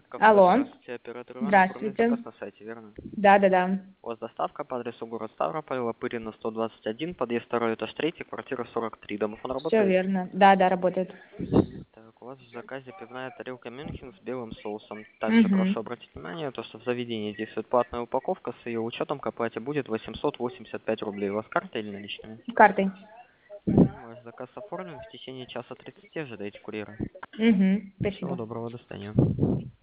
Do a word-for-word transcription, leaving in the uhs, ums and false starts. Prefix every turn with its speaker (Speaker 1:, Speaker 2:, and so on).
Speaker 1: Кафе,
Speaker 2: Алло.
Speaker 1: здравствуйте, оператор Иван, оформлен
Speaker 2: Здравствуйте.
Speaker 1: заказ на сайте, верно?
Speaker 2: Да, да, да.
Speaker 1: У вас доставка по адресу город Ставрополь, Лопырина сто двадцать один, подъезд второй, этаж третий, квартира сорок три. Домофон
Speaker 2: Все
Speaker 1: работает?
Speaker 2: верно. Да, да, работает.
Speaker 1: Так, у вас в заказе пивная тарелка Мюнхен с белым соусом. Также
Speaker 2: Угу.
Speaker 1: прошу обратить внимание, то, что в заведении действует платная упаковка, с ее учетом к оплате будет восемьсот восемьдесят пять рублей. У вас карта или наличными?
Speaker 2: Картой.
Speaker 1: Ваш заказ оформлен, в течение часа тридцати ожидайте курьера.
Speaker 2: Угу.
Speaker 1: Всего
Speaker 2: Спасибо.
Speaker 1: доброго, до свидания.